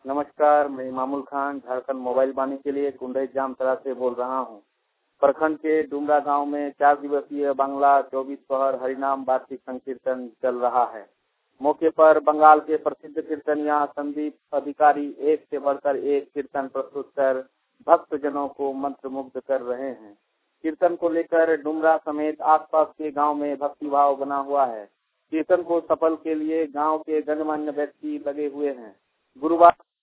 नमस्कार, मैं इमामुल खान झारखंड मोबाइल वाणी के लिए कुंडई जामतरा से बोल रहा हूं। प्रखंड के डुमरा गांव में 4 दिवसीय बांग्ला 24 पहर हरिनाम वार्षिक संकीर्तन चल रहा है। मौके पर बंगाल के प्रसिद्ध कीर्तनिया संदीप अधिकारी एक से बढ़कर एक कीर्तन प्रस्तुत कर भक्तजनों को मंत्रमुग्ध कर रहे हैं। कीर्तन को लेकर डुमरा समेत आसपास के गांव में भक्तिभाव बना हुआ है। कीर्तन को सफल के लिए गांव के गणमान्य व्यक्ति लगे हुए हैं। गुरुवार